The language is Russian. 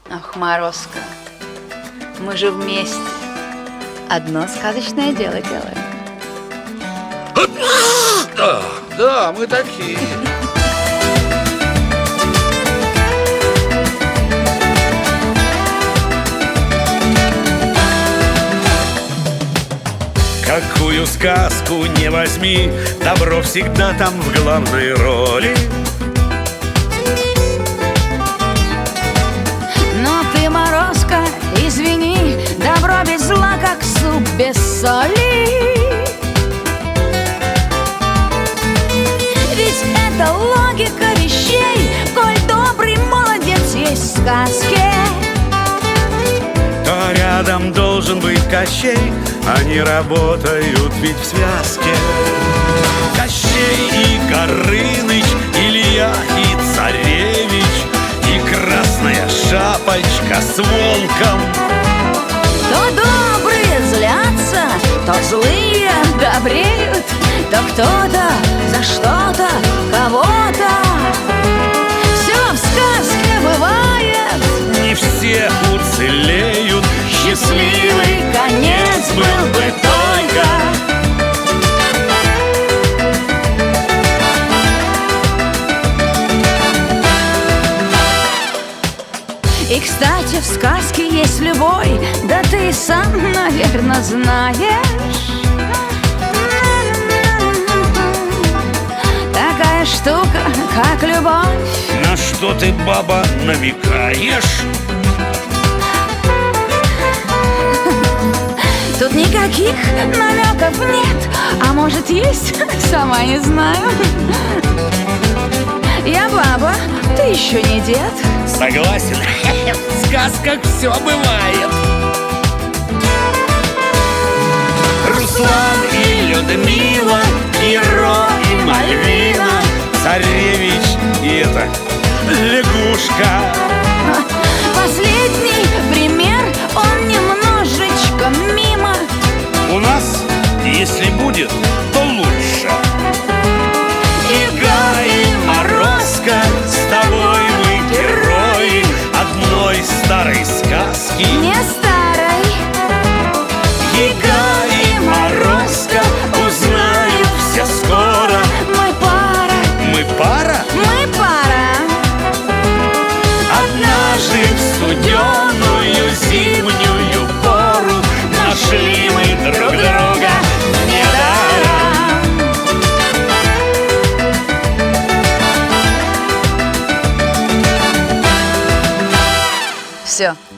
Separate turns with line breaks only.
Ах, Морозко, мы же вместе одно сказочное дело делаем.
Да, мы такие.
Какую сказку не возьми, добро всегда там в главной роли.
Но ты, Морозко, извини, добро без зла, как суп без соли. Ведь это логика вещей, коль добрый молодец есть в сказке.
То рядом должен быть Кощей, они работают ведь в связке. Кощей и Горыныч, Илья и Царевич, и Красная Шапочка с волком.
То добрые злятся, то злые добреют, то кто-то за что-то кого-то. Все в сказке бывает,
Не все уцелеют,
счастливый конец был бы только. И, кстати, в сказке есть любовь, да ты сам, наверное, знаешь. Такая штука, как любовь.
На что ты, баба, намекаешь?
Тут никаких намеков нет, а может есть, сама не знаю. Я баба, ты еще не дед.
Согласен, в сказках все бывает. Руслан и Людмила, Пьеро и Мальвина, Царевич и это лягушка.
Последний пример, он немножечко мимо.
У нас, если будет, то лучше. Ига и Морозко, с тобой мы герои одной старой сказки.
Не старой.
Ига и Морозко узнают все скоро.
Мы пара,
Мы пара?
мы пара.
Однажды в студеную зимнюю пору нашли мы друг друга недаром.
Все,